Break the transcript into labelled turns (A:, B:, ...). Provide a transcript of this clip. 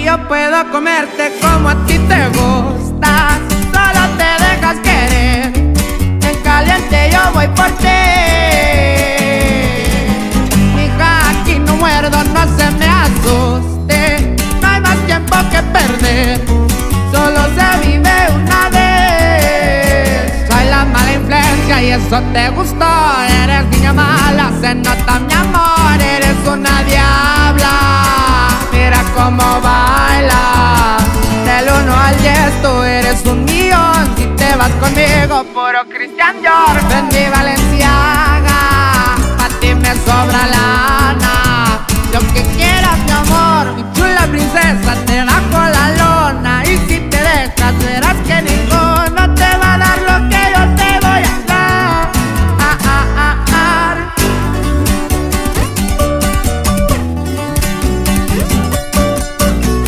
A: yo puedo comerte como a ti te gusta. Solo te dejas querer, en caliente yo voy por ti. Mija, aquí no muerdo, no se me asuste. No hay más tiempo que perder, solo se vive una vez. Soy la mala influencia y eso te gustó. Eres niña mala, se nota mi amor. Eres una diabla, mira cómo baila. Del 1 al 10 tú eres un millón. Si te vas conmigo, puro Christian Dior. Vendí Valenciaga, pa' ti me sobra lana. Lo que quieras, mi amor, mi chula princesa.